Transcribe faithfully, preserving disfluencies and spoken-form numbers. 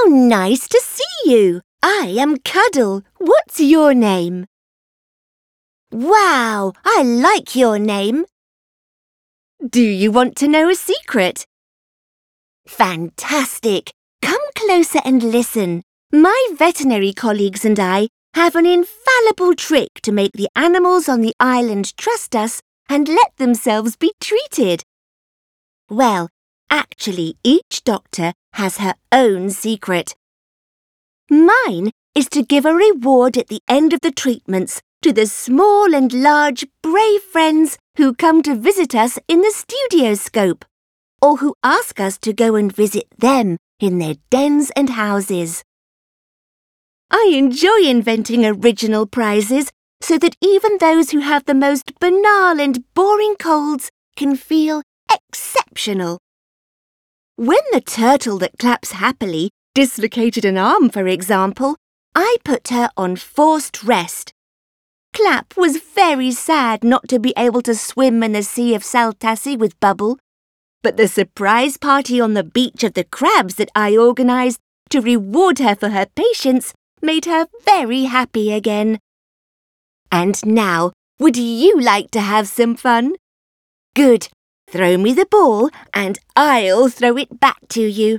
nice to see you. I am Cuddle. What's your name? Wow, I like your name. Do you want to know a secret? Fantastic! Come closer and listen. My veterinary colleagues and I have an infallible trick to make the animals on the island trust us and let themselves be treated. Well, actually, each doctor has her own secret. Mine is to give a reward at the end of the treatments to the small and large brave friends who come to visit us in the studioscope, or who ask us to go and visit them in their dens and houses. I enjoy inventing original prizes so that even those who have the most banal and boring colds can feel exceptional. When the turtle that claps happily dislocated an arm, for example, I put her on forced rest. Clap was very sad not to be able to swim in the Sea of Saltassi with Bubble, but the surprise party on the beach of the crabs that I organised to reward her for her patience made her very happy again. And now, would you like to have some fun? Good. Throw me the ball and I'll throw it back to you.